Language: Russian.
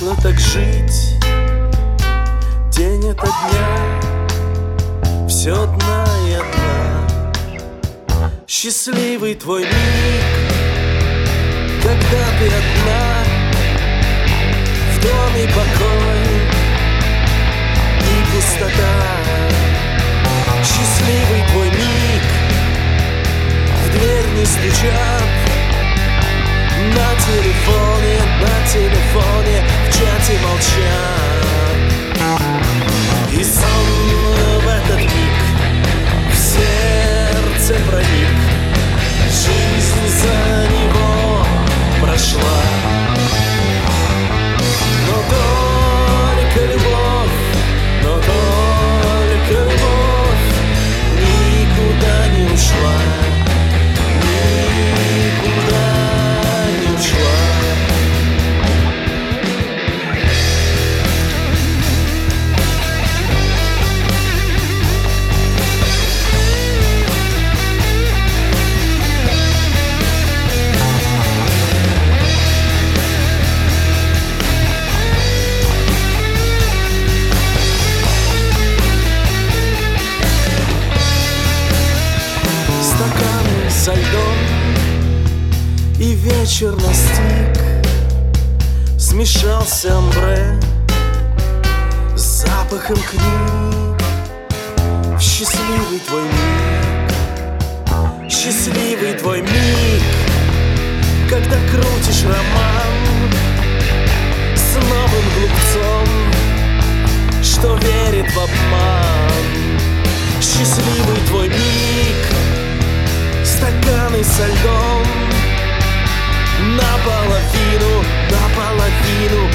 привыкла так жить день ото дня, все одна и одна. Счастливый твой миг, когда ты одна, в доме покой и пустота. Счастливый твой миг, в дверь не стучат, на телефоне в чате молчат. И сон в этот миг в сердце проник, жизнь за него прошла. Но только любовь никуда не ушла, никуда не ушла. Стаканы со льдом и вечер настиг, смешался амбре с запахом книг. Счастливый твой миг, счастливый твой миг, когда крутишь роман с новым глупцом, что верит в обман. Счастливый твой миг, стаканы со льдом наполовину